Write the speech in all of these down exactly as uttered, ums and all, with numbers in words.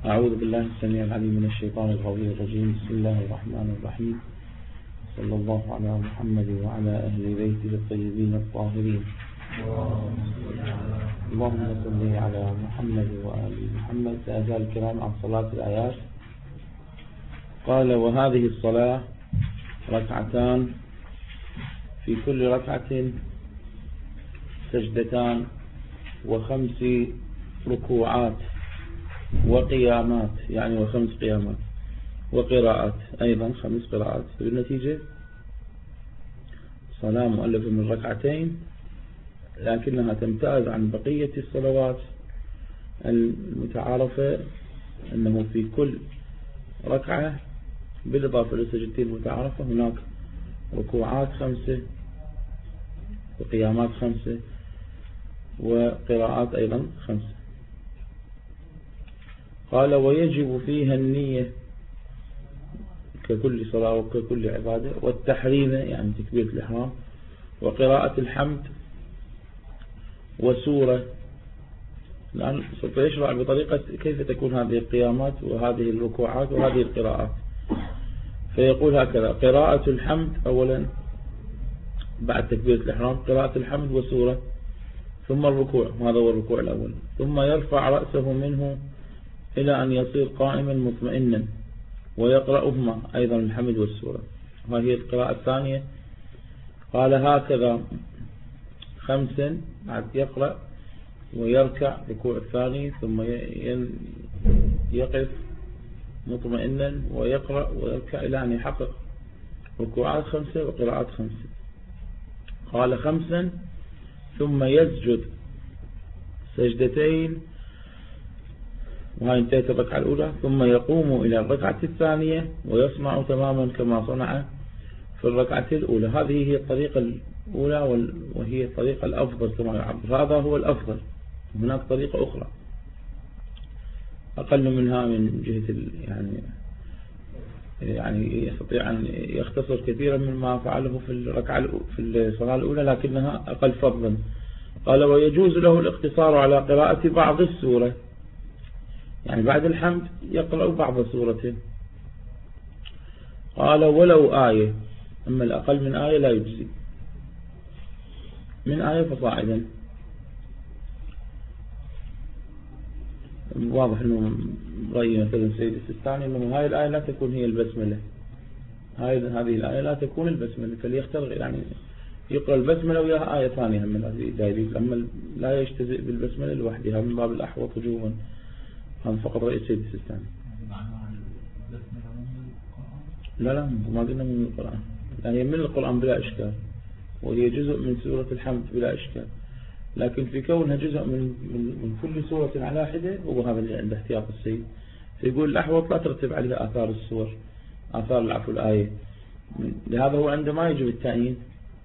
أعوذ بالله السميع العليم من الشيطان الغوي الرجيم. بسم الله الرحمن الرحيم. صلى الله على محمد وعلى أهل بيته الطيبين الطاهرين. اللهم صل على محمد وآل محمد. سأزال الكلام عن صلاة الآيات. قال: وهذه الصلاة ركعتان، في كل ركعة سجدتان وخمس ركوعات وقيامات، يعني وخمس قيامات، وقراءات أيضا خمس قراءات. بالنتيجة صلاة مؤلفة من ركعتين، لكنها تمتاز عن بقية الصلوات المتعارفة أنه في كل ركعة بالإضافة للسجدتين المتعارفة هناك ركوعات خمسة وقيامات خمسة وقراءات أيضا خمسة. قال: ويجب فيها النية ككل صلاة وككل عبادة، والتحريم يعني تكبيرة الإحرام، وقراءة الحمد، وسورة. الآن سوف يشرع بطريقة كيف تكون هذه القيامات وهذه الركوعات وهذه القراءات. فيقول هكذا: قراءة الحمد أولا بعد تكبيرة الإحرام، قراءة الحمد وسورة، ثم الركوع، وهذا هو الركوع الأول، ثم يرفع رأسه منه إلى أن يصير قائما مطمئنا، ويقرأهما أيضا الحمد والسورة. وهي القراءة الثانية. قال: هكذا خمسا، بعد يقرأ ويركع ركوع الثاني، ثم يقف مطمئنا ويقرأ ويركع إلى أن يحقق ركوعات خمسة وقراءات خمسة. قال: خمسا ثم يسجد سجدتين، وهي انتهت الركعة الأولى، ثم يقوم إلى الركعة الثانية ويصنع تماما كما صنع في الركعة الأولى. هذه هي الطريقة الأولى وهي الطريقة الأفضل كما يعبر، هذا هو الأفضل. هناك طريقة أخرى أقل منها من جهة يعني يعني يستطيع أن يختصر كثيرا مما فعله في الركعة في الصلاة الأولى، لكنها أقل فضلا. قال: ويجوز له الاقتصار على قراءة بعض السورة، يعني بعد الحمد يقرأ بعض سورة. قال: ولو آية، أما الأقل من آية لا يجزي، من آية فصاعدا. واضح أنه رأي مثلا سيد السيستاني أنه هاي الآية لا تكون هي البسملة، هاي هذه الآية لا تكون البسملة، فليختار يعني يقرأ البسملة وياها آية ثانية من هذه، أما لا يجتزئ بالبسملة لوحدها من باب الأحوط وجوبا. هذا فقط رأي سيد السيستاني. لا لا ما قلنا من القرآن، يعني من القرآن بلا إشكال، وهي جزء من سورة الحمد بلا إشكال، لكن في كونها جزء من من, من كل سورة على حدة، هو هذا اللي عند احتياط السيد. فيقول الأحوط لا ترتب عليها آثار السور، آثار العفو الآية. لهذا هو عندما يجب التأيين،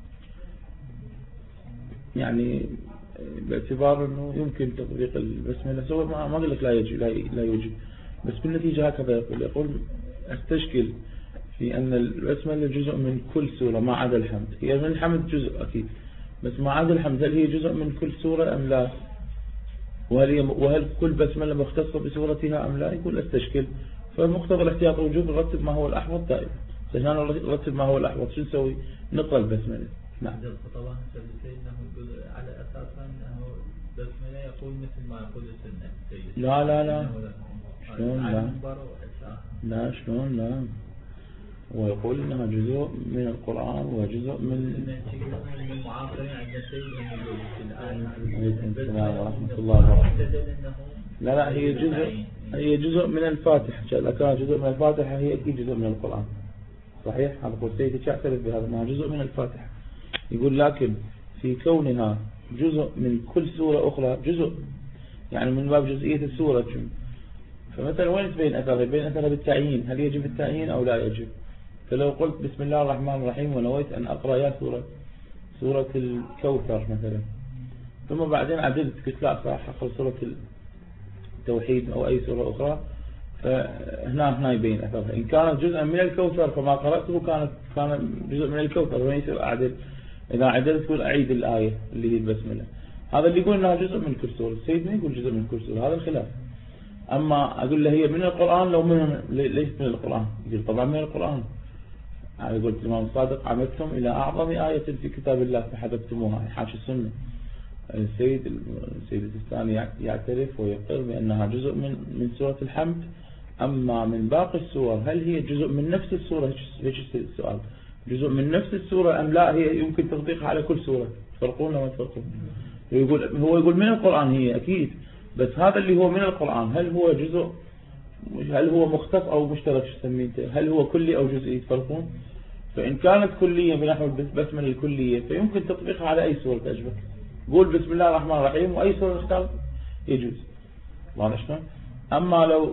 يعني باعتبار أنه يمكن تطبيق البسملة، سوى ما ما أقول لك لا يجب لا, لا يوجب، بس بالنتيجة هكذا يقول يقول استشكل في أن البسملة جزء من كل سورة ما عدا الحمد. هي من الحمد جزء أكيد، بس ما عدا الحمد هل هي جزء من كل سورة أم لا؟ وهل, هي وهل كل بسملة مختصة بسورتها أم لا؟ يقول استشكل. فمقتضى الاحتياط وجوب نرتب ما هو الأحوط دائما. عشان نرتب ما هو الأحوط شو نسوي؟ نقرأ البسملة. نعم. طبعا سيدنا يقول على أساس أنه البسملة يقول مثل ما يقول السنة. لا لا لا شلون لا لا شلون لا ويقول إنها جزء من القرآن وجزء من المعاصرين عند السلام ورحمة الله وبركاته. لا لا هي جزء هي جزء من الفاتحة. إذا كان جزء من الفاتحة هي أكيد جزء من القرآن. صحيح هذا قول سيدي تعترف بهذا أنها جزء من الفاتحة. يقول لكن في كونها جزء من كل سورة أخرى، جزء يعني من باب جزئية السورة. فمثلا وين تبين أثرها؟ بين أثرها بالتعيين، هل يجب التعيين أو لا يجب؟ فلو قلت بسم الله الرحمن الرحيم ونويت أن أقرأ يا سورة سورة الكوثر مثلا، ثم بعدين عدلت قلت لا صح أقرأ سورة التوحيد أو أي سورة أخرى، فهنا هنا يبين أثرها. إن كانت جزءا من الكوثر فما قرأته كانت كان جزء من الكوثر، وين يصير أعدل؟ إذا عدلت تقول أعيد الآية اللي هي البسملة. هذا اللي يقول أنها جزء من كل سورة، السيد ما يقول جزء من كل سورة، هذا الخلاف. أما أقول له هي من القرآن لو من ليس من القرآن، يقول طبعا من القرآن. أنا قلت الإمام الصادق عمدتم إلى أعظم آية في كتاب الله فحذفتموها، حاشي السنة. السيد السيد الثاني يعترف ويقر بأنها جزء من من سورة الحمد. أما من باقي السور هل هي جزء من نفس السورة؟ ليش السؤال جزء من نفس السورة أم لا هي يمكن تطبيقها على كل سورة؟ تفرقون ولا تفرقون؟ يقول هو يقول من القرآن هي أكيد، بس هذا اللي هو من القرآن هل هو جزء، هل هو مختص أو مشترك سميته، هل هو كلي أو جزئي؟ تفرقون. فإن كانت كلية بنحو البسملة الكلية فيمكن تطبيقها على أي سورة تعجبك. قول بسم الله الرحمن الرحيم وأي سورة اختار يجوز. واضح شلون؟ أما لو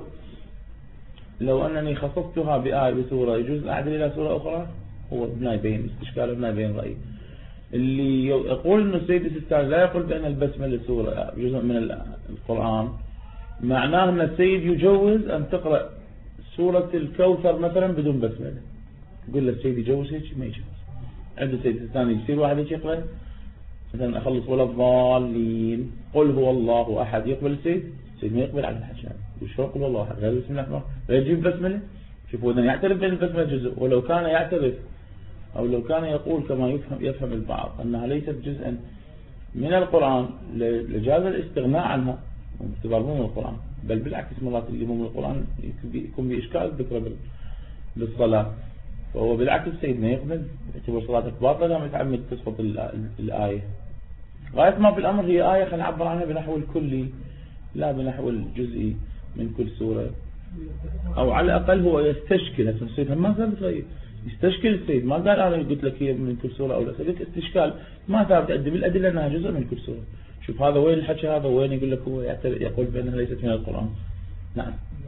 لو أنني خصصتها بآية بسورة يجوز أعدل إلى سورة أخرى؟ هو ابن يبين استشكال ابن يبين رأي اللي يقول إنه السيد السيستاني لا يقول بأن البسملة سورة جزء من القرآن، معناه أن السيد يجوز أن تقرأ سورة الكوثر مثلا بدون بسملة. يقول له السيد يجوز هيك؟ ما يجوز. عند السيد السيستاني يصير واحد هيك يقرأ مثلا أخلص ولا الضالين قل هو الله أحد، يقبل السيد؟ السيد ما يقبل على الحكي هذا. وش قل هو الله أحد غير بسم الله الرحمن الرحيم غير يجيب بسملة؟ شوفوا إذا يعترف بأن البسملة جزء، ولو كان يعترف أو لو كان يقول كما يفهم يفهم البعض أنها ليست جزءا من القرآن لجاز الاستغناء عنها باعتبار مو من القرآن، بل بالعكس مرات اللي مو من القرآن يكون بإشكال ذكره بالصلاة، فهو بالعكس السيد ما يقبل يعتبر صلاتك باطلة ما يتعمد تسقط الآية. غاية ما في الأمر هي آية خلينا نعبر عنها بنحو الكلي لا بنحو الجزئي من كل سورة، أو على الأقل هو يستشكل. السيد ما ثابت غير يستشكل السيد، ما قال أنا قلت لك هي من كل سورة أو لا، قلت استشكال ما ثابت أدي بالأدلة أنها جزء من كل سورة. شوف هذا وين الحكي هذا وين يقول لك هو يقول بأنها ليست من القرآن. نعم.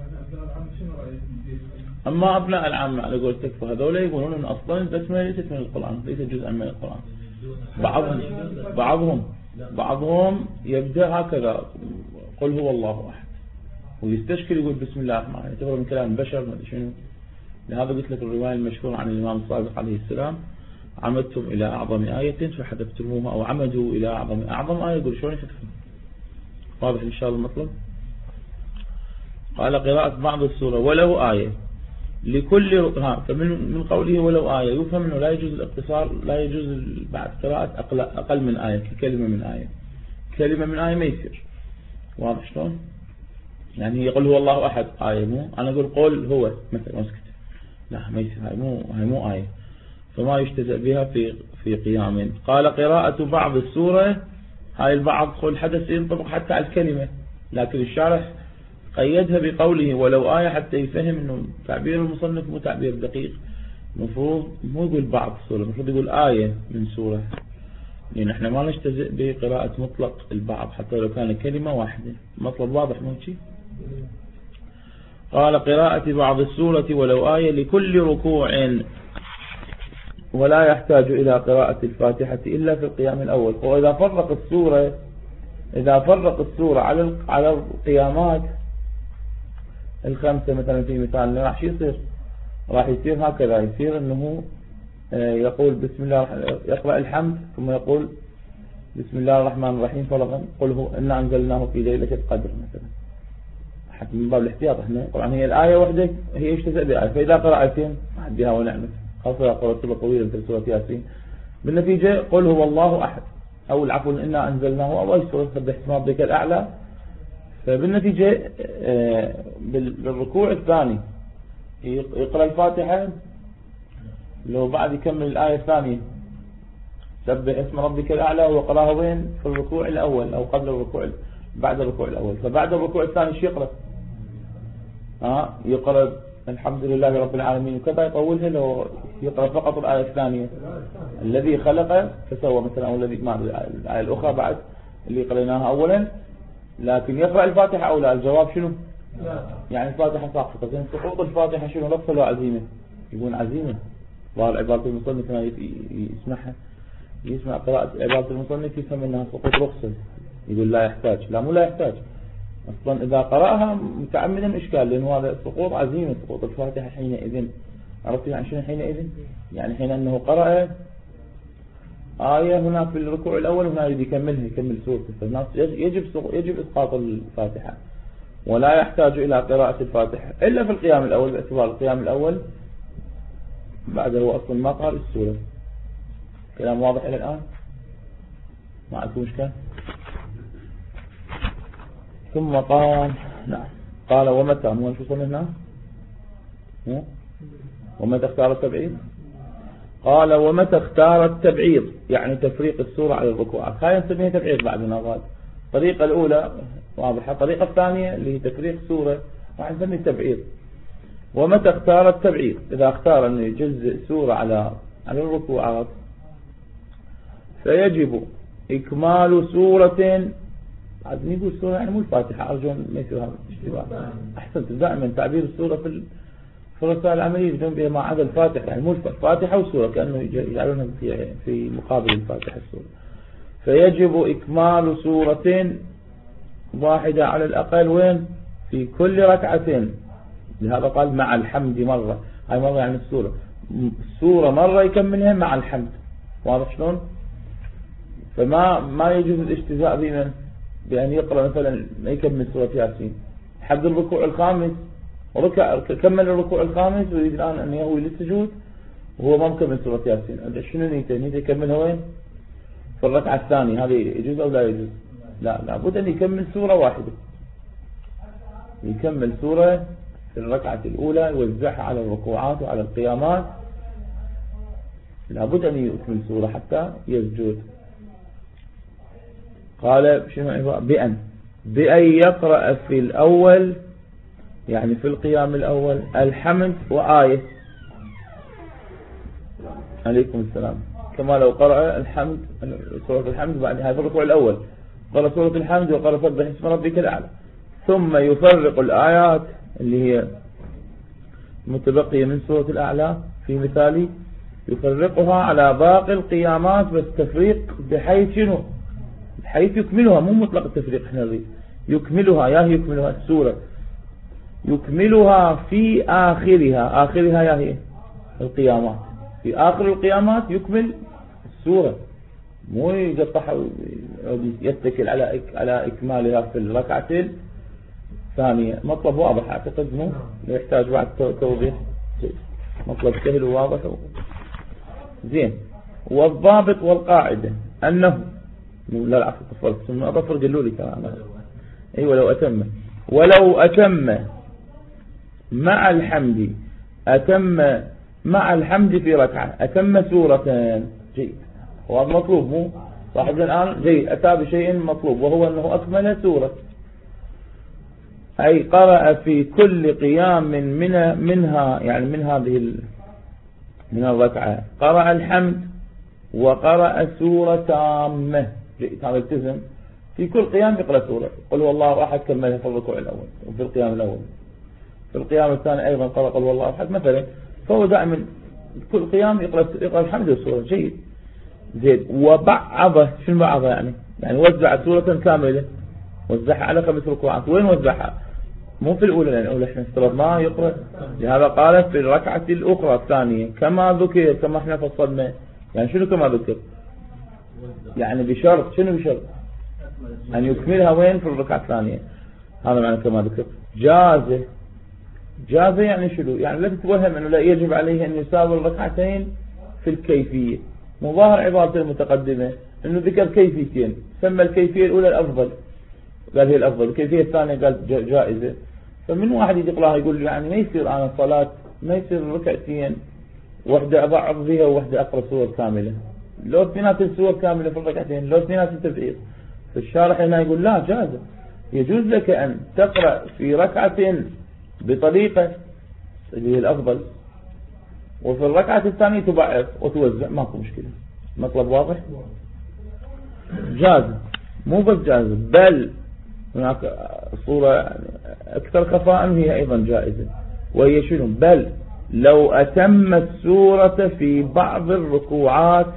أما أبناء العامة على قولتك فهذول يقولون أن أصلا البسملة ليست من القرآن، ليست جزءا من القرآن. بعضهم بعضهم بعضهم يبدأ هكذا قل هو الله أحد ويستشكل يقول بسم الله الرحمن الرحيم يعتبر من كلام البشر ما أدري شنو. لهذا قلت لك الرواية المشهورة عن الإمام الصادق عليه السلام عمدتم إلى أعظم آية فحذفتموها، أو عمدوا إلى أعظم أعظم آية يقول شلون يحذفون. واضح إن شاء الله المطلب. قال قراءة بعض السورة ولو آية لكل ها، فمن من قوله ولو آية يفهم أنه لا يجوز الاقتصار، لا يجوز بعد قراءة أقل, أقل من آية كلمة من آية. كلمة من آية ما يصير. واضح شلون؟ يعني يقول هو الله أحد آية، مو أنا أقول قول هو مثلا مسكت لا ما يصير، هاي مو هاي مو آية، فما يجتزأ بها في في قيام. قال قراءة بعض السورة، هاي البعض قول حدث ينطبق حتى على الكلمة، لكن الشارح قيدها بقوله ولو آية حتى يفهم انه تعبير المصنف مو تعبير دقيق. المفروض مو يقول بعض السورة، المفروض يقول آية من سورة، لأن احنا ما نجتزئ بقراءة مطلق البعض حتى لو كان كلمة واحدة. مطلب واضح مو شيء. قال قراءة بعض السورة ولو آية لكل ركوع، ولا يحتاج إلى قراءة الفاتحة إلا في القيام الأول. وإذا فرق السورة إذا فرق السورة على على القيامات الخمسة مثلا في مثال راح يصير راح يصير هكذا، يصير أنه يقول بسم الله يقرأ الحمد ثم يقول بسم الله الرحمن الرحيم فرضا قل هو إنا أنزلناه في ليلة القدر مثلا، حتى من باب الاحتياط. احنا طبعا هي الآية وحدة هي يجتزأ بآية، فإذا قرأ آيتين واحد بها ونعمة، خاصة قرأت سورة طويلة مثل سورة ياسين، بالنتيجة قل هو الله أحد أو العفو إنا أنزلناه أو أي سورة سبح اسم ربك الأعلى. فبالنتيجة بالركوع الثاني يقرأ الفاتحة، لو بعد يكمل الآية الثانية سبح اسم ربك الأعلى وقرأها وين في الركوع الأول أو قبل الركوع بعد الركوع الأول. فبعد الركوع الثاني شو يقرأ؟ آه يقرأ الحمد لله رب العالمين وكذا يطولها، لو يقرأ فقط الآية الثانية الذي خلق فسوى مثلا، أو الذي ما الآية الأخرى بعد اللي قرأناها أولا، لكن يقرأ الفاتحة أو لا؟ الجواب شنو؟ يعني الفاتحة ساقطة. زين سقوط الفاتحة شنو لفظ ولا عزيمة؟ يقول عزيمة. ظاهر عبارة المصنف ما يسمعها يسمع قراءة عبارة المصنف يفهم أنها سقوط رخصة، يقول لا يحتاج. لا مو لا يحتاج أصلا، إذا قرأها متعمدا إشكال، لأنه هذا سقوط عزيمة سقوط الفاتحة حينئذ. عرفت يعني شنو حينئذ؟ يعني حين أنه قرأ آية هناك في الركوع الأول هنا يريد يكملها يكمل سورته، فالناس يجب يجب إسقاط الفاتحة. ولا يحتاج إلى قراءة الفاتحة إلا في القيام الأول، باعتبار القيام الأول بعده هو أصلا ما قال السورة. كلام واضح إلى الآن؟ ما عندكم مشكلة؟ ثم قال نعم قال ومتى مو شو صنعنا ومتى اختار التبعيض؟ قال ومتى اختار التبعيض يعني تفريق السورة على الركوعات. هاي نسميها تبعيض بعد نظات. الطريقة الأولى واضحة، الطريقة الثانية اللي هي تفريق السورة راح نسميه تبعيض. ومتى اختار التبعيض؟ إذا اختار أن يجزء سورة على على الركوعات فيجب إكمال سورة. عاد نقول سورة يعني مو الفاتحة، أرجو ما يصير هذا اشتباه. أحسنت، دائما تعبير السورة في في الرسائل العملية يجدون بها ما عدا الفاتحة، يعني مو الفاتحة والسورة كأنه يجعلونها في في مقابل الفاتحة السورة. فيجب إكمال سورة واحدة على الأقل وين؟ في كل ركعتين. لهذا قال مع الحمد مرة، هاي مرة يعني السورة السورة مرة يكملها مع الحمد. واضح شلون؟ فما ما يجوز الاجتزاء بمن بأن يقرأ مثلا ما يكمل سورة ياسين حد الركوع الخامس وركع كمل الركوع الخامس ويريد الآن أن يهوي للسجود وهو ما مكمل سورة ياسين. شنو نيته؟ نيته يكملها وين؟ في الركعة الثانية. هذه يجوز أو لا يجوز؟ لا، لابد أن يكمل سورة واحدة، يكمل سورة في الركعة الأولى يوزعها على الركوعات وعلى القيامات. لابد أن يكمل سورة حتى يسجد. قال شنو بأن بأن يقرأ في الأول يعني في القيام الأول الحمد وآية. عليكم السلام. كما لو قرأ الحمد سورة الحمد بعد هذا الركوع الأول قرأ سورة الحمد وقرأ سبح اسم ربك الأعلى، ثم يفرق الآيات اللي هي متبقية من سورة الأعلى في مثالي يفرقها على باقي القيامات، بس تفريق بحيث شنو؟ بحيث يكملها، مو مطلق التفريق. احنا نريد يكملها، يا هي يكملها السورة يكملها في آخرها. آخرها يا هي القيامات، في آخر القيامات يكمل السورة، مو يقطعها يتكل على على إكمالها في الركعتين ثانية. مطلب واضح أعتقد، مو يحتاج بعد توضيح. مطلب سهل وواضح زين. والضابط والقاعدة أنه لا العفو تفضل ثم أضفر قالوا لي كلام. أيوة لو أتم ولو أتم مع الحمد أتم مع الحمد في ركعة أتم سورتين جيد. وهذا مطلوب، مو صاحبنا الآن جيد أتى بشيء مطلوب وهو أنه أكمل سورة، أي قرأ في كل قيام من منها يعني من هذه من الركعة قرأ الحمد وقرأ سورة تامة. هذا التزم في كل قيام يقرأ سورة. قل هو الله أحد كملها في الركوع الأول وفي القيام الأول، في القيام الثاني أيضا قرأ قل هو الله أحد مثلا. فهو دائما كل قيام يقرأ يقرأ الحمد والسورة جيد زين. وبعضه شنو بعضه يعني؟ يعني وزع سورة كاملة وزعها على خمس ركوعات. وين وزعها؟ مو في الأولى، لأن الأولى احنا افترضناه يقرأ. لهذا قال في الركعة الأخرى الثانية كما ذكر، كما احنا فصلنا. يعني شنو كما ذكر؟ يعني بشرط، شنو بشرط؟ أن يكملها وين؟ في الركعة الثانية. هذا معنى كما ذكر. جازه جازه يعني شنو؟ يعني لا تتوهم أنه لا يجب عليه أن يساوي الركعتين في الكيفية. مظاهر عبارة المتقدمة أنه ذكر كيفيتين، سمى الكيفية الأولى الأفضل قال هي الأفضل، الكيفية الثانية قال جائزة. فمن واحد يقرأها يقول يعني ما يصير أنا الصلاة ما يصير ركعتين واحدة أضعف فيها وواحدة أقرأ سور كاملة، لو اثنينات السور كاملة في الركعتين لو اثنينات التفعيل. فالشارح هنا يقول لا جائزة، يجوز لك أن تقرأ في ركعتين بطريقة اللي هي الأفضل وفي الركعة الثانية تضعف وتوزع، ماكو مشكلة. مطلب واضح؟ جاز، مو بس جاز بل هناك صورة أكثر خفاء هي أيضا جائزة، وهي شنو؟ بل لو أتم السورة في بعض الركوعات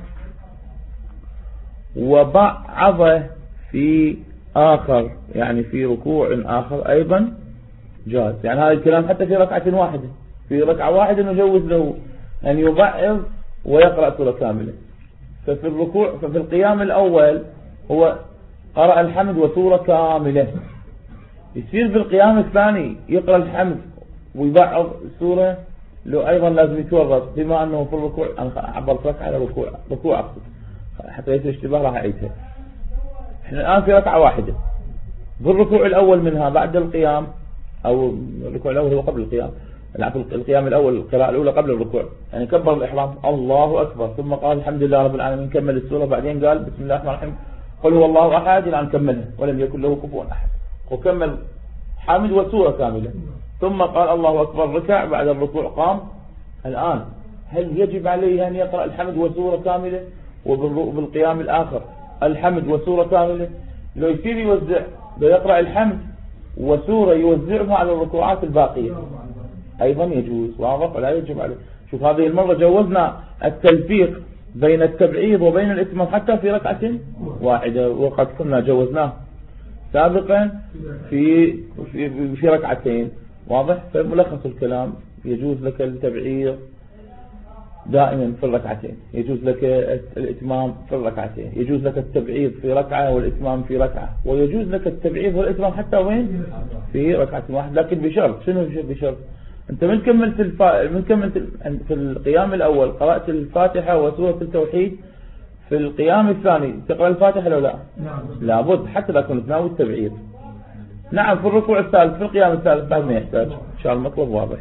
وبعض في آخر، يعني في ركوع آخر أيضا جاز. يعني هذا الكلام حتى في ركعة واحدة، في ركعة واحدة نجوز له أن يبعض ويقرأ سورة كاملة. ففي الركوع ففي القيام الأول هو قرأ الحمد وسورة كاملة، يصير في القيام الثاني يقرأ الحمد ويبعض السورة، لو أيضا لازم يتورط بما أنه في الركوع. أنا عبرت لك على ركوع ركوع أقصد حتى يصير اشتباه راح أعيدها. إحنا الآن في ركعة واحدة، بالركوع الأول منها بعد القيام، أو الركوع الأول هو قبل القيام، القيام الأول القراءة الأولى قبل الركوع، يعني كبر الإحرام الله أكبر ثم قال الحمد لله رب العالمين، كمل السورة، بعدين قال بسم الله الرحمن الرحيم قل هو الله أحد إلى أن كملها ولم يكن له كفوا أحد، وكمل حامد وسورة كاملة، ثم قال الله أكبر ركع، بعد الركوع قام. الآن هل يجب عليه أن يقرأ الحمد وسورة كاملة وبالقيام الآخر الحمد وسورة كاملة؟ لو يصير يوزع، لو يقرأ الحمد وسورة يوزعها على الركوعات الباقية أيضا يجوز، واضح ولا يجب عليه. شوف هذه المرة جوزنا التلفيق بين التبعيض وبين الإتمام حتى في ركعة واحدة، وقد كنا جوزناه سابقا في في, في ركعتين، واضح. فملخص الكلام يجوز لك التبعيض دائما في الركعتين، يجوز لك الإتمام في الركعتين، يجوز لك التبعيض في ركعة والإتمام في ركعة، ويجوز لك التبعيض والإتمام حتى وين في ركعة واحدة، لكن بشرط. شنو بشرط؟ انت من كملت الفا... من كملت في القيام الأول قرأت الفاتحة وسورة التوحيد، في القيام الثاني تقرأ الفاتحة لو لا؟ نعم. لابد حتى لا تكون تناوي التبعيض. نعم. في الركوع الثالث في القيام الثالث بعد ما يحتاج، إن شاء الله المطلب واضح.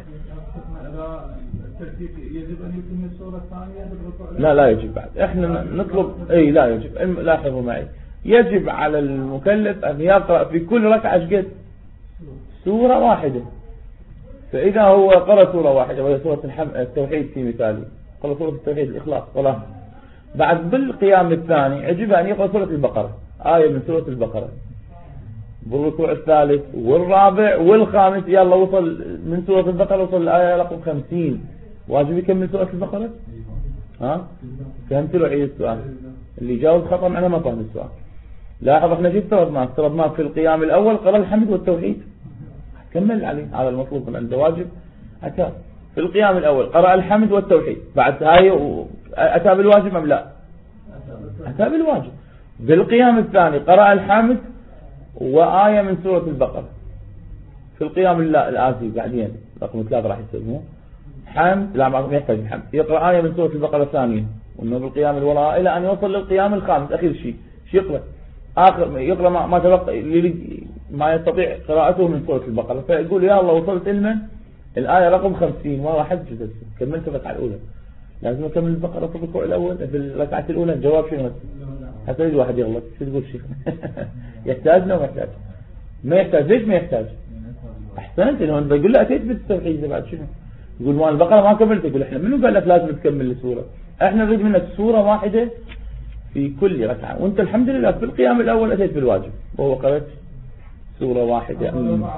يجب أن يتم السورة الثانية بالركوع؟ لا لا يجب بعد. احنا نطلب اي لا يجب. لاحظوا معي، يجب على المكلف أن يقرأ في كل ركعة قد سورة واحدة. فإذا هو قرأ سورة واحدة وهي سورة التوحيد في مثالي، قرأ سورة التوحيد الإخلاص صلاة، بعد بالقيام الثاني يجب أن يقرأ سورة البقرة، آية من سورة البقرة بالركوع الثالث والرابع والخامس. يلا وصل من سورة البقرة وصل الآية رقم خمسين، واجب يكمل سورة البقرة؟ ها؟ فهمت له؟ عيد السؤال اللي جاوب خطأ أنا ما فهم السؤال. لاحظ احنا شو افترضنا؟ افترضنا في القيام الأول قرأ الحمد والتوحيد، كمل عليه، هذا المطلوب من عنده واجب. أتى في القيام الأول قرأ الحمد والتوحيد، بعد هاي أتى بالواجب أم لا؟ أتى بالواجب. بالقيام الثاني قرأ الحمد وآية من سورة البقرة. في القيام الآتي بعدين رقم ثلاثة راح يسموه حمد، لا ما يحتاج الحمد، يقرأ آية من سورة البقرة الثانية، وإنه بالقيام الوراء إلى أن يوصل للقيام الخامس آخر شيء. شو يقرأ؟ آخر يقرأ ما, ما تبقى ما يستطيع قراءته من سورة البقرة، فيقول يا الله وصلت إلمن الآية رقم خمسين ما راح أجلس كملت الركعة الأولى، لازم أكمل البقرة في الركوع الأول في الركعة الأولى. الجواب شنو؟ حتى يجي واحد يغلط. شو تقول شيخ؟ يحتاجنا وما يحتاج؟ ما يحتاج. ليش ما يحتاج؟ أحسنت. إنه بيقول له أتيت بالتوحيد بعد شنو؟ يقول ما البقرة ما كملت. يقول إحنا منو قال لك لازم تكمل السورة؟ إحنا نريد منك سورة واحدة في كل ركعة، وأنت الحمد لله في القيام الأول أتيت بالواجب وهو قرأت سورة واحدة.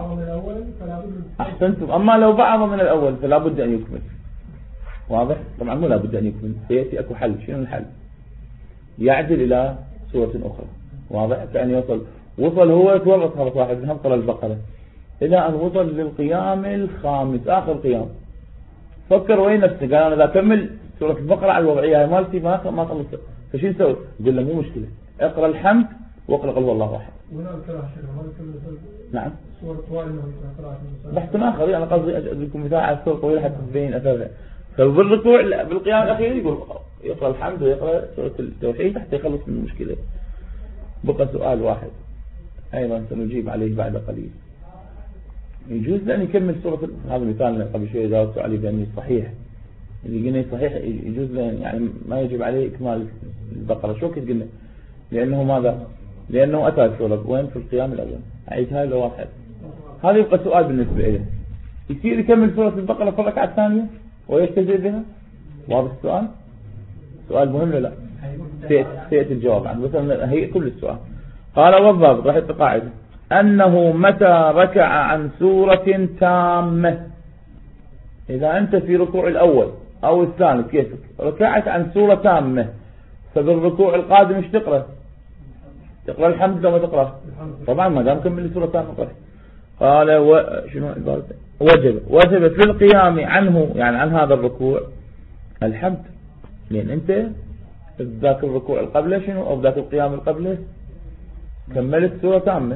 أحسنتم. أما لو بعض من الأول فلا بد أن يكمل، واضح؟ طبعا مو لا بد أن يكمل، سيأتي أكو حل. شنو الحل؟ يعدل إلى سورة أخرى، واضح؟ كأن يوصل وصل هو تورط خلص واحد منهم قرأ البقرة إلى أن وصل للقيام الخامس آخر قيام، فكر وين نفسه، قال أنا إذا أكمل سورة البقرة على الوضعية مالتي ما ما خلصت، فشو نسوي؟ يقول له مو مشكلة، اقرأ الحمد واقرأ قل هو الله أحد. نعم. سورة طوال بحث آخر. أنا قصدي أجد لكم مثال على السورة طويلة حتى تبين أثرها. فبالركوع بالقيام الأخير يقول يقرأ الحمد ويقرأ سورة التوحيد حتى يخلص من المشكلة. بقى سؤال واحد أيضا سنجيب عليه بعد قليل. يجوز لأن يكمل سورة، هذا مثال قبل شوية جاوبت عليه بأنه صحيح، اللي قلنا صحيح يجوز يعني ما يجب عليه إكمال البقرة. شو كنت قلنا؟ لأنه ماذا؟ لأنه أتى السورة وين؟ في القيام الأول. أعيد هاي لو واحد. هذا يبقى سؤال بالنسبة إليه، يصير يكمل سورة البقرة في الركعة الثانية ويستجيب بها؟ واضح السؤال؟ سؤال مهم ولا لا؟ سيأتي الجواب عنه. مثلا هي كل السؤال. قال والضابط راح يتقاعد أنه متى ركع عن سورة تامة، إذا أنت في ركوع الأول أو الثاني كيفك ركعت عن سورة تامة، فبالركوع القادم ايش تقرأ؟ تقرأ الحمد لما تقرأ طبعا ما دام كمل سورة تامة. قال و... شنو وجب وجب في القيام عنه، يعني عن هذا الركوع الحمد، لأن أنت ذاك الركوع القبله شنو أو ذاك القيام القبله كملت سورة تامة،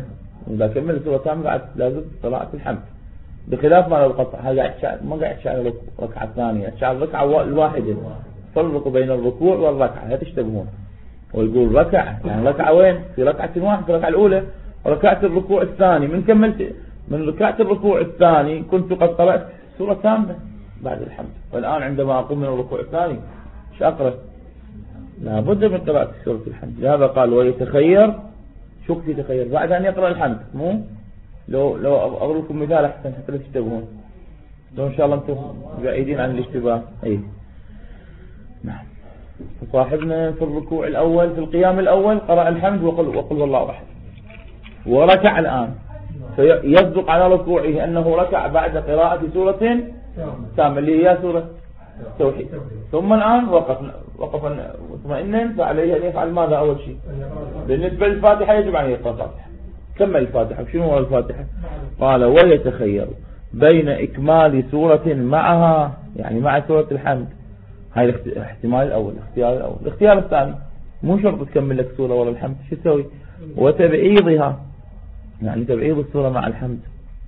إذا كمل السورة كاملة بعد لازم قراءة الحمد، بخلاف ما لو قطع هذا قاعد ما قاعد شعر ركعة ثانية، شعر الركعة الواحدة. فرقوا بين الركوع والركعة لا تشتبهون. ويقول ركعة يعني ركعة وين؟ في ركعة واحدة، في الركعة الأولى وركعة الركوع الثاني. من كملت من ركعة الركوع الثاني كنت قد قرأت سورة كاملة بعد الحمد، والآن عندما أقوم من الركوع الثاني ايش أقرأ؟ لابد من قراءة سورة الحمد. لهذا قال ويتخير. شو يتخير؟ بعد أن يقرأ الحمد. مو لو لو أقول لكم مثال أحسن حتى لا تشتبهون، لو إن شاء الله أنتم بعيدين عن الاشتباه. أي نعم. فصاحبنا في الركوع الأول في القيام الأول قرأ الحمد وقل وقل والله أحد، وركع الآن، فيصدق على ركوعه أنه ركع بعد قراءة سورة كاملة اللي هي سورة التوحيد. ثم الآن وقف وقف مطمئنا، فعليه أن يفعل ماذا؟ أول شيء بالنسبة للفاتحة يجب أن يقرأ الفاتحة. كمل الفاتحة. شنو هو الفاتحة؟ قال ويتخير بين إكمال سورة معها، يعني مع سورة الحمد. هاي الاحتمال الأول، الاختيار الأول. الاختيار الثاني مو شرط تكمل لك سورة ولا الحمد، شو تسوي؟ وتبعيضها، يعني تبعيض السورة مع الحمد.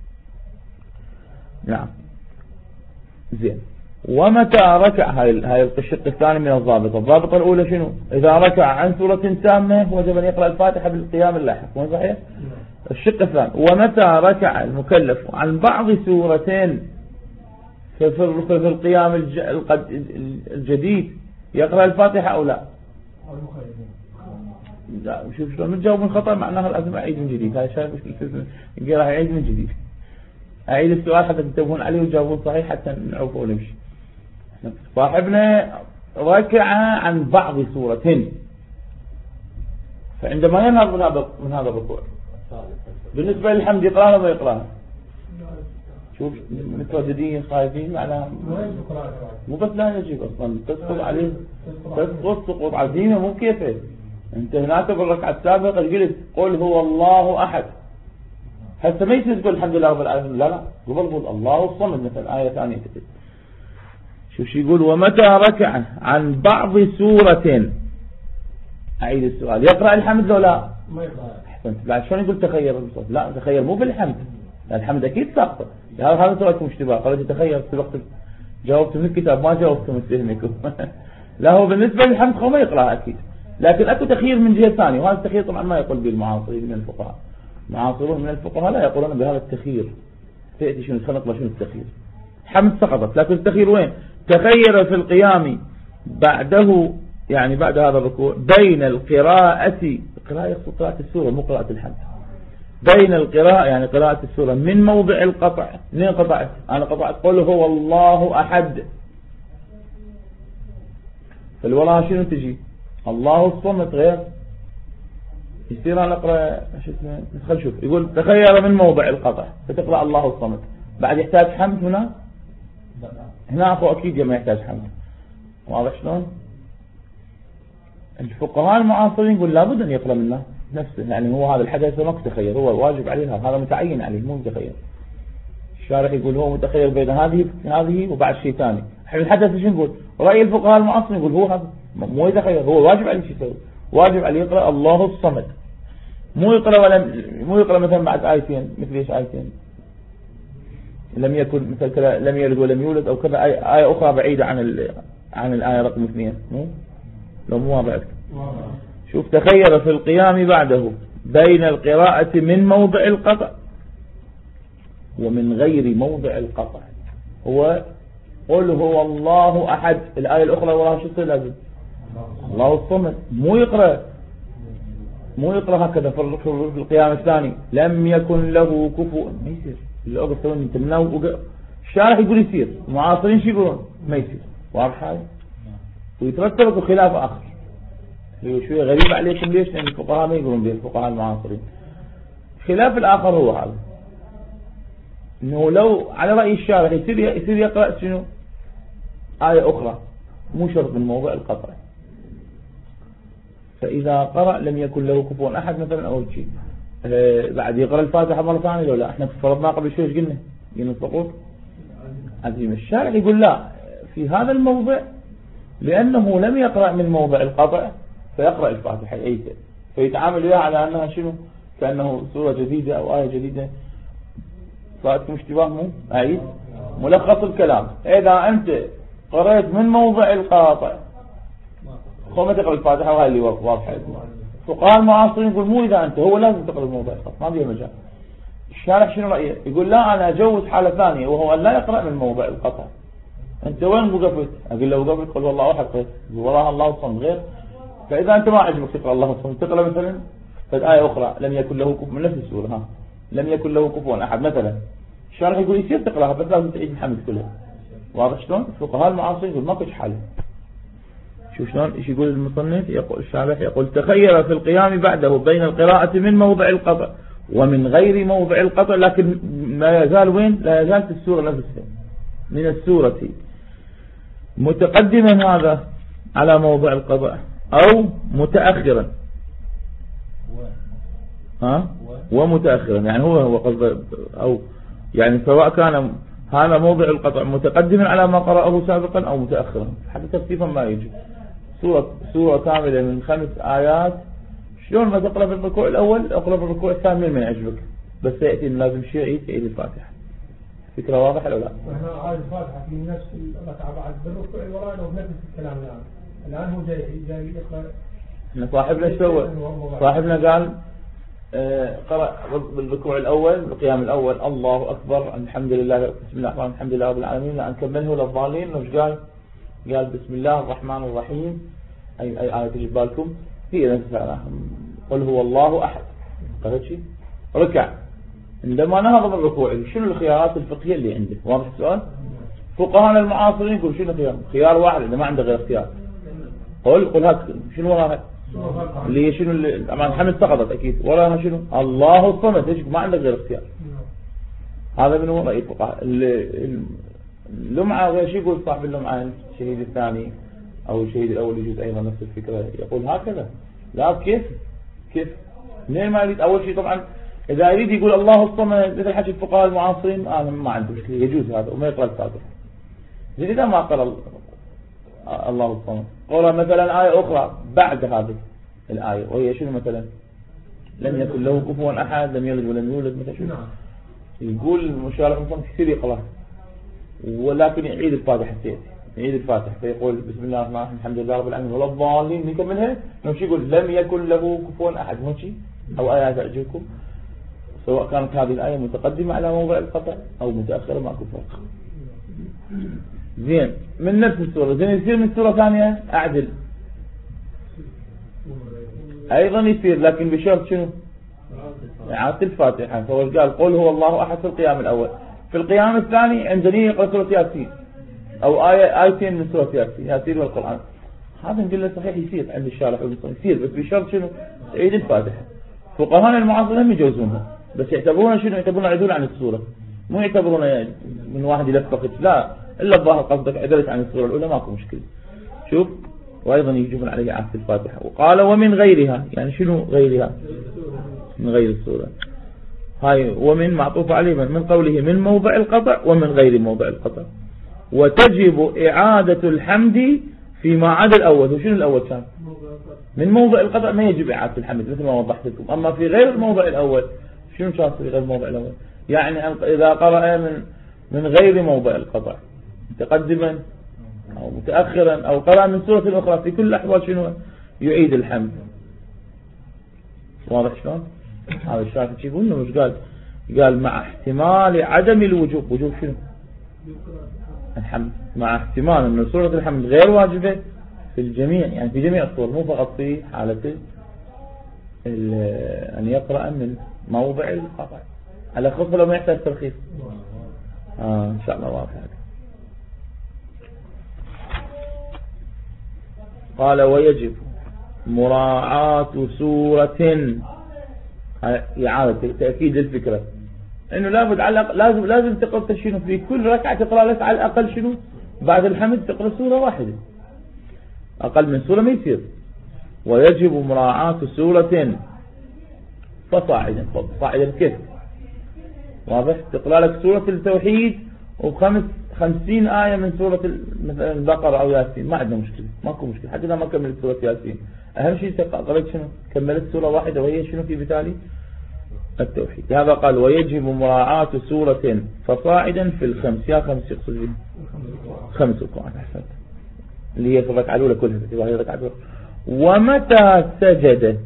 نعم زين. ومتى ركع، هاي هاي الشق الثاني من الضابطة. الضابطة الأولى شنو؟ إذا ركع عن سورة تامة وجب أن يقرأ الفاتحة بالقيام اللاحق. مو صحيح؟ الشق الثاني ومتى ركع المكلف عن بعض سورتين في القيام الجديد يقرأ الفاتحة أو لا؟ لا. شوف شلون نجاوب من خطأ، معناها لازم أعيد من جديد. هاي شايف مشكلة، يقول راح أعيد من جديد. أعيد السؤال حتى تنتبهون عليه وتجاوبون صحيح حتى نعوف ونمشي. صاحبنا ركع عن بعض سورتين، فعندما ينهض من هذا من هذا الركوع بالنسبة للحمد يقرأها ولا ما يقرأها؟ شوف مترددين خايفين، معناها مو بس لا يجيب اصلا تسقط عليه، تسقط سقوط عزيمه مو كيفه. انت هناك بالركعه السابقه قلت قل هو الله احد، هسه ما يصير تقول الحمد لله رب العالمين، لا لا قبل قول الله الصمد مثلا ايه ثانيه تقول. شوف شو يقول ومتى ركع عن بعض سوره. اعيد السؤال، يقرأ الحمد لو لا؟ ما يقرأ. احسنت. بعد شلون يقول تخير الصوت؟ لا تخير مو بالحمد، الحمد أكيد ساقطة. هذا تراكم اشتباه. قالت تخيل سبقت جاوبت من الكتاب ما جاوبت من فهمكم. لا هو بالنسبة للحمد هو ما يقرأ أكيد، لكن أكو تخير من جهة ثانية، وهذا التخير طبعا ما يقول به المعاصرين من الفقهاء. معاصرون من الفقهاء لا يقولون بهذا التخير. تأتي شنو خلق شنو التخير؟ حمد سقطت، لكن التخير وين؟ تخير في القيام بعده، يعني بعد هذا الركوع بين القراءة، قراءة يقصد قراءة السورة مو قراءة الحمد، بين القراءة يعني قراءة السورة من موضع القطع. منين قطعت؟ أنا قطعت قل هو الله أحد، فالوراء شنو تجي؟ الله الصمد غير. يصير أنا أقرأ شو اسمه، خل شوف يقول تخير من موضع القطع فتقرأ الله الصمد، بعد يحتاج حمد هنا؟ هنا أخو أكيد ما يحتاج حمد. واضح شلون؟ الفقهاء المعاصرين يقول لابد أن يقرأ منه نفسه، يعني هو هذا الحدث ما متخير، هو واجب عليه، هذا متعين عليه مو متخير. الشارح يقول هو متخير بين هذه هذه وبعد شيء ثاني. الحدث ايش نقول؟ رأي الفقهاء المعاصرين يقول هو هذا مو يتخير، هو واجب عليه شيء يسوي، واجب عليه يقرأ الله الصمد، مو يقرأ ولا مو يقرأ مثلا بعد آيتين مثل ايش آيتين لم يكن مثل كذا لم يلد ولم يولد او كذا آية, آية أخرى بعيدة عن ال... عن الآية رقم اثنين. مو لو مو واضح. شوف تخير في القيام بعده بين القراءة من موضع القطع ومن غير موضع القطع. هو قل هو الله أحد، الآية الأخرى وراها شو لازم؟ الله الصمد. مو يقرأ مو يقرأ هكذا في القيام الثاني لم يكن له كفوا، ما يصير. اللي أقول سوين انت مناو الشارح يقول يصير، المعاصرين شو يقولون؟ ما يصير. واضح هاي؟ ويترتب خلاف آخر شوية غريب عليكم. ليش؟ لأن الفقهاء ما يقولون به، الفقهاء المعاصرين. خلاف الآخر هو هذا، إنه لو على رأي الشارح يصير يصير يقرأ شنو؟ آية أخرى مو شرط من موضوع القطع. فإذا قرأ لم يكن له كفوا أحد مثلا أو شيء، آه بعد يقرأ الفاتحة مرة ثانية لو لا. احنا فرضنا قبل شوي قلنا قلنا السقوط عزيمة. الشارح يقول لا في هذا الموضع لأنه لم يقرأ من موضع القطع فيقرأ الفاتحة أيضا، فيتعامل وياها على أنها شنو؟ كأنه سورة جديدة أو آية جديدة. صارتكم اشتباه؟ مو أعيد ملخص الكلام. إذا أنت قرأت من موضع القاطع خو ما تقرأ الفاتحة، وهاي اللي واضحة. فقال المعاصرين يقول مو إذا أنت، هو لازم تقرأ الموضع القاطع، ما بيه مجال. الشارح شنو رأيه؟ يقول لا أنا أجوز حالة ثانية، وهو أن لا يقرأ من موضع القطع. أنت وين وقفت؟ أقول له وقفت قل والله أحد، قلت وراها الله الصمد غير. فإذا أنت ما عجبك تقرأ الله الصمد، تقرأ مثلا فالآية أخرى لم يكن له كفوا من نفس السورة، ها لم يكن له كفوا أحد مثلا. الشارح يقول يصير تقرأها بس لازم تعيد الحمد كلها. واضح شلون؟ الفقهاء المعاصرين يقول ماكو حل. شوف شلون ايش يقول المصنف؟ يقول الشارح يقول تخير في القيام بعده بين القراءة من موضع القطع ومن غير موضع القطع، لكن ما يزال وين؟ لا يزال في السورة نفسها، من السورة متقدما هذا على موضع القطع أو متأخرا، ها ومتأخرا، يعني هو هو قصد أو يعني سواء كان هذا موضع القطع متقدما على ما قرأه سابقا أو متأخرا، حتى ترتيبا ما يجي. سورة سورة كاملة من خمس آيات، شلون ما تقرأ في الركوع الأول اقرأ في الركوع الثاني من يعجبك، بس يأتي لازم شيء يعيد يعيد الفاتحة. فكرة واضحة ولا لا؟ وهنا عاد الفاتحة في نفس الركعة بعد بالركوع الوراني وبنفس الكلام الآن. الآن هو جاي جاي يقرأ. احنا صاحبنا ايش سوى؟ صاحبنا قال اه قرأ بالركوع الأول القيام الأول الله أكبر الحمد لله بسم الله الرحمن الحمد لله رب العالمين، لا نكمله للضالين. وش قال؟ قال بسم الله الرحمن الرحيم. أي أي آية تجي بالكم؟ هي نفسها قل هو الله أحد. قرأت شيء؟ ركع. عندما نهض من الركوع شنو الخيارات الفقهية اللي عنده؟ واضح السؤال؟ فقهاء المعاصرين يقول شنو خيار؟ خيار واحد إذا ما عنده غير خيار. قل قل هات شنو وراها؟ اللي هي شنو اللي طبعا الحمد سقطت أكيد، وراها شنو؟ الله الصمد، ايش ما عنده غير اختيار. هذا من هو رأي الفقهاء. اللمعة غير شيء يقول صاحب اللمعة الشهيد الثاني أو الشهيد الأول يجوز أيضا نفس الفكرة، يقول هكذا. لا كيف؟ كيف؟ منين ما يريد؟ أول شيء طبعا إذا يريد يقول الله الصمد مثل حكي الفقهاء المعاصرين أنا ما عنده مشكلة، يجوز هذا وما يقرأ الفاتحة. إذا ما قرأ الله الصمد قرأ مثلا آية أخرى بعد هذه الآية وهي شنو مثلا؟ لم يكن له كفوا أحد لم يلد ولم يولد مثل شنو؟ يقول المشارع المصنف كثير يقرأ ولكن يعيد الفاتحة سيئة. يعيد الفاتحة فيقول بسم الله الرحمن الرحيم الحمد لله رب العالمين ولا الضالين نكملها. نمشي يقول لم يكن له كفوا أحد ماشي أو آية تعجبكم سواء كانت هذه الآية متقدمة على موضع القطع أو متأخرة ماكو فرق. زين من نفس السورة. زين يصير من سورة ثانية أعدل أيضا يصير لكن بشرط شنو؟ إعادة الفاتحة. فهو قال قل هو الله أحد في القيام الأول، في القيام الثاني عندنا يقرأ سورة ياسين أو آية آيتين من سورة ياسين ياسين والقرآن. هذا نقول له صحيح يصير عند الشارح والمصنف يصير بس بشرط شنو؟ تعيد الفاتحة. فقهاء المعاصرين هم يجوزونها بس يعتبرون شنو؟ يعتبرون عدول عن السورة، مو يعتبرون يعني من واحد يلفقت لا إلا الظاهر قصدك عدلت عن السورة الأولى ماكو مشكلة. شوف وأيضا يجبون عليه عهد الفاتحة. وقال ومن غيرها يعني شنو غيرها؟ من غير السورة. هاي ومن معطوف عليه من قوله من موضع القطع ومن غير موضع القطع. وتجب إعادة الحمد فيما عدا الأول. وشنو الأول كان؟ من موضع القطع ما يجب إعادة الحمد مثل ما وضحت لكم. أما في غير الموضع الأول شنو كان في غير الموضع الأول؟ يعني إذا قرأ من من غير موضع القطع متقدما أو متأخرا أو قرأ من سورة أخرى في كل الأحوال شنو؟ يعيد الحمد. واضح شلون؟ هذا الشافعي يقول مش قال؟ قال مع احتمال عدم الوجوب. وجوب شنو؟ الحمد مع احتمال أن سورة الحمد غير واجبة في الجميع يعني في جميع الصور مو فقط في حالة أن يقرأ من موضع القطع على خصوص لو ما يحتاج ترخيص. آه إن شاء الله واضح. قال ويجب مراعاة سورة إعادة تأكيد الفكرة إنه لابد على لازم لازم تقرأ شنو في كل ركعة تقرأ لك على الأقل شنو بعد الحمد تقرأ سورة واحدة أقل من سورة ما يصير. ويجب مراعاة سورة فصاعدا صاعدا كيف؟ واضح تقرأ لك سورة التوحيد وخمس خمسين آية من سورة مثلا البقرة أو ياسين ما عندنا مشكلة ماكو مشكلة حتى إذا ما كملت سورة ياسين. أهم شيء قرأت شنو كملت سورة واحدة وهي شنو في بالتالي التوحيد. هذا قال ويجب مراعاة سورة فصاعدا في الخمس. يا خمس يقصد به خمس ركوعات أحسنت اللي هي في الركعة الأولى كلها. ومتى سجد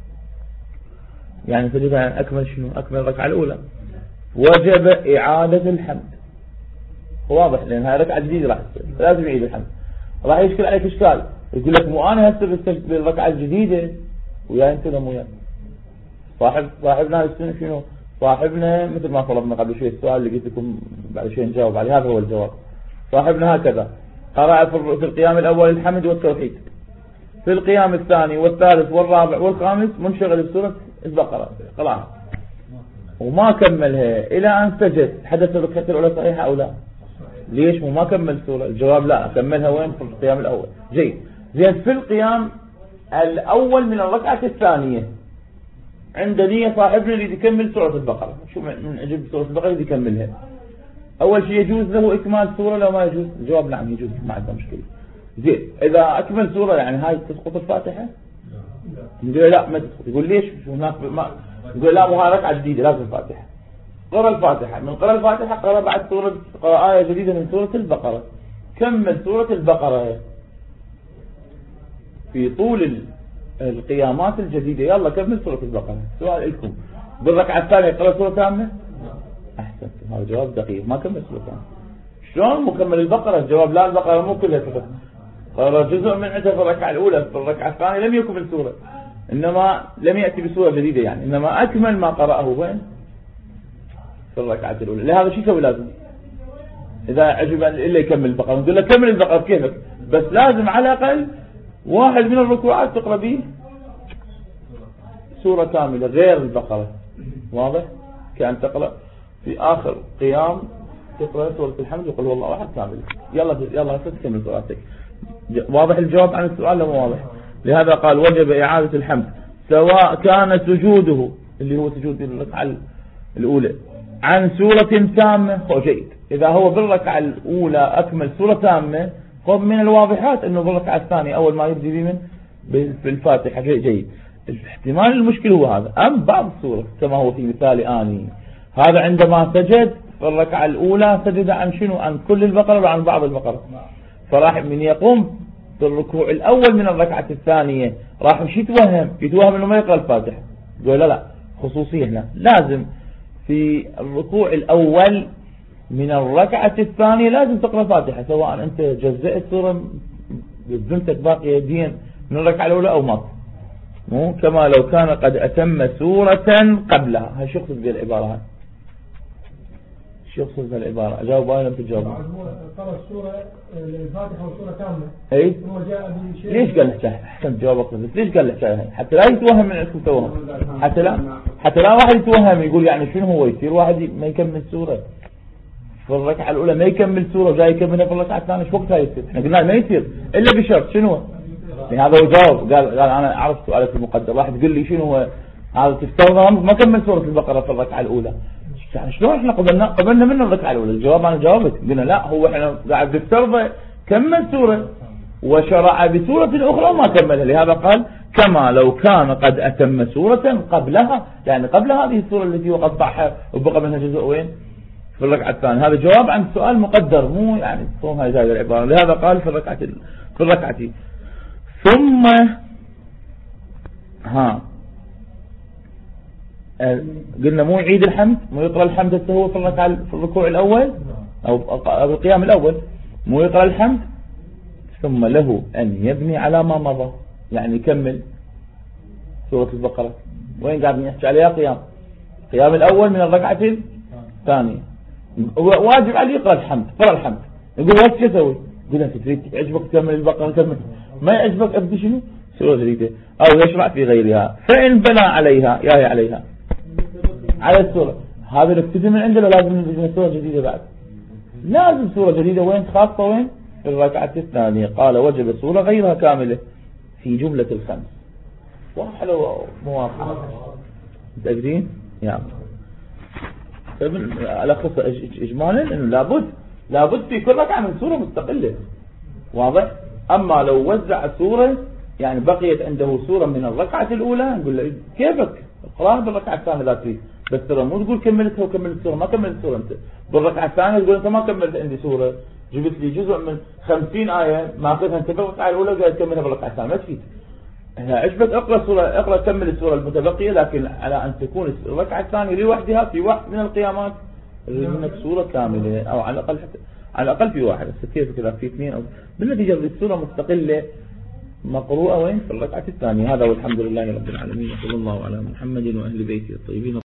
يعني سجد يعني أكمل شنو أكمل الركعة الأولى وجب إعادة الحمد. واضح لأن هاي ركعة جديدة راح لازم يعيد الحمد. راح يشكل عليك إشكال يقول لك مو أنا هسه بالركعة الجديدة ويا أنت لم ويا صاحب صاحبنا السنة شنو صاحبنا مثل ما طلبنا قبل شوي السؤال اللي قلت لكم بعد شوي نجاوب عليه. هذا هو الجواب. صاحبنا هكذا قرأ في القيام الأول الحمد والتوحيد في القيام الثاني والثالث والرابع والخامس منشغل بسورة البقرة خلاص وما كملها إلى أن سجد. حدث الركعة الأولى صحيحة أو لا؟ ليش مو ما كمل سورة؟ الجواب لا كملها وين في القيام الأول. جيد زين في القيام الأول من الركعة الثانية عند نية صاحبنا اللي يكمل سورة البقرة. شو من عجب سورة البقرة اللي يكملها أول شيء يجوز له إكمال سورة لو ما يجوز؟ الجواب نعم يجوز ما عنده مشكلة. زين إذا أكمل سورة يعني هاي تسقط الفاتحة؟ يقول لا ما تسقط. يقول ليش هناك ما يقول لا مو هاي ركعة جديدة لازم الفاتحة. قرأ الفاتحة من قرأ الفاتحة قرأ بعد سورة آية جديدة من سورة البقرة كمل سورة البقرة في طول القيامات الجديدة. يلا كمل سورة البقرة. سؤال لكم بالركعة الثانية قرأ سورة تامة؟ أحسنت هذا جواب دقيق ما كمل سورة تامة. شلون مكمل البقرة؟ الجواب لا البقرة مو كلها سورة قرأ جزء من عندها في الركعة الأولى في الركعة الثانية لم يكمل سورة إنما لم يأتي بسورة جديدة يعني إنما أكمل ما قرأه وين في الركعة الأولى. لهذا شو يسوي لازم إذا عجب إلا يكمل البقرة نقول له كمل البقرة كيفك بس لازم على الأقل واحد من الركوعات تقرأ به سورة كاملة غير البقرة. واضح كأن تقرأ في آخر قيام تقرأ سورة الحمد وقل هو الله أحد كامل. يلا يلا تكمل سورتك. واضح الجواب عن السؤال لو واضح؟ لهذا قال وجب إعادة الحمد سواء كان سجوده اللي هو سجود الركعة الأولى عن سورة تامة. جيد إذا هو بالركعة الأولى أكمل سورة تامة خذ من الواضحات أنه بالركعة الثانية أول ما يبدي بمن بالفاتحة. جيد الاحتمال المشكل هو هذا. أم بعض السورة كما هو في مثال آني هذا عندما سجد في الركعة الأولى سجد عن شنو عن كل البقرة وعن بعض البقرة فراح من يقوم بالركوع الأول من الركعة الثانية راح مش يتوهم يتوهم أنه ما يقرأ الفاتحة. يقول لا لا خصوصية هنا لازم في الركوع الأول من الركعة الثانية لازم تقرأ فاتحة سواء أنت جزأت سورة بذنتك باقي يدين من الركعة الأولى أو ما مو كما لو كان قد أتم سورة قبلها. هاي شو يقصد بالعبارة هاي؟ شو يقصد بالعبارة؟ أجاوب أنا لم تجاوب. قرأ السورة الفاتحة وسورة كاملة. أي هو جاء بشيء. ليش قال لك أحسنت جوابك بس ليش قال لك هاي حتى لا يتوهم من عندكم توهم حتى لا حتى لا واحد يتوهم يقول يعني شنو هو يصير واحد ما يكمل سورة في الركعة الأولى ما يكمل سورة وجاي يكملها في الركعة الثانية شو وقتها يصير؟ احنا قلنا ما يصير إلا بشرط شنو هو؟ هذا هو جواب قال قال أنا أعرف سؤالك المقدر. واحد يقول لي شنو هو هذا تفترض ما كمل سورة البقرة في الركعة الأولى يعني شلون احنا قبلنا قبلنا من الركعة الأولى؟ الجواب أنا جاوبت قلنا لا هو احنا قاعد نفترض كمل سورة وشرع بسورة أخرى وما كملها. لهذا قال كما لو كان قد أتم سورة قبلها يعني قبل هذه السورة التي وقطعها وبقى منها جزء وين في الركعة الثانية. هذا جواب عن سؤال مقدر مو يعني تصوم هاي زي العبارة. لهذا قال في الركعة في الركعة ثم ها قلنا مو يعيد الحمد مو يقرأ الحمد حتى هو في الركعة في الركوع الأول أو القيام الأول مو يقرأ الحمد ثم له أن يبني على ما مضى يعني يكمل سورة البقرة. وين قاعد نحكي عليها؟ قيام قيام الأول من الركعة الثانية واجب عليه يقرأ الحمد قرأ الحمد يقول وش يسوي؟ يقول أنت تريد يعجبك تكمل البقرة كمل ما يعجبك أبدي شنو سورة جديدة أو يشرع في غيرها فإن بنى عليها يا عليها على السورة هذا نبتدي من عنده لازم نبتدي سورة جديدة بعد لازم سورة جديدة وين خاصة وين في الركعة الثانية. قال وجب سورة غيرها كاملة في جملة الخمس. واضح لو موافق متأكدين؟ يعني ألخص إجمالا إنه لابد لابد في كل ركعة من سورة مستقلة. واضح؟ أما لو وزع سورة يعني بقيت عنده سورة من الركعة الأولى نقول له كيفك اقرأها بالركعة الثانية لا تريد بس ترى مو تقول كملتها وكملت سورة، ما كملت سورة أنت بالركعة الثانية تقول أنت ما كملت عندي سورة، جبت لي جزء من خمسين آية ما أخذها أنت بالركعة الأولى وقاعد تكملها بالركعة الثانية، ما تفيد. هنا عجبك اقرأ سورة، اقرأ كمل السورة المتبقية، لكن على أن تكون الركعة الثانية لوحدها في واحد من القيامات منك سورة كاملة، أو على الأقل حتى على الأقل في واحد. بس كيف كذا في اثنين أو بالنتيجة السورة مستقلة مقروءة وين في الركعة الثانية. هذا والحمد لله رب العالمين، وصلى الله على محمد وأهل بيته الطيبين.